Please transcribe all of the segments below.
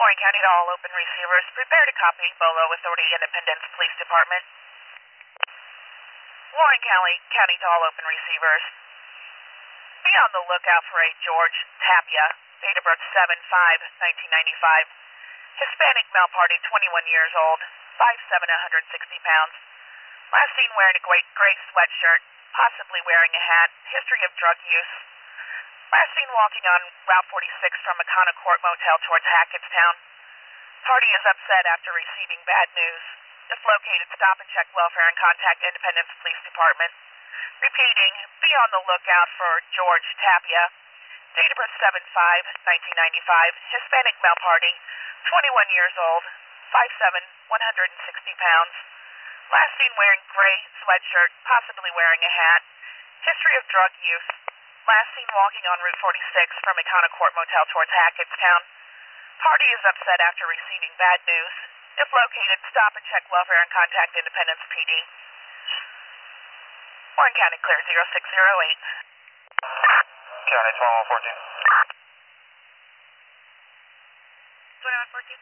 Warren County to all open receivers. Prepare to copy Bolo Authority Independence Police Department. Warren County to all open receivers. Be on the lookout for a George Tapia, date of birth 7/5/1995. Hispanic male party, 21 years old, 5'7", 160 pounds. Last seen wearing a gray sweatshirt, possibly wearing a hat. History of drug use. Last seen walking on Route 46 from Makana Court Motel towards Hackettstown. Party is upset after receiving bad news. If located, stop and check welfare and contact Independence Police Department. Repeating, be on the lookout for George Tapia, date of birth 7/5/1995, Hispanic male party, 21 years old, 5'7", 160 pounds. Last seen wearing gray sweatshirt, possibly wearing a hat. History of drug use. Last seen walking on Route 46 from Makana Court Motel towards Hackettstown. Party is upset after receiving bad news. If located, stop and check welfare and contact Independence PD. Warren County clear 0608. County 2114. 2114.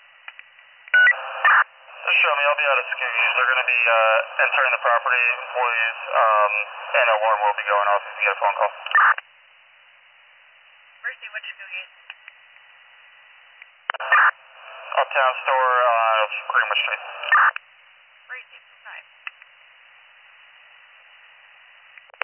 Just show me, I'll be out of Skoogies. They're going to be entering the property, employees, and a alarm will be going off if you get a phone call. Where's the which Skoogies? Uptown store, Greenwich Street.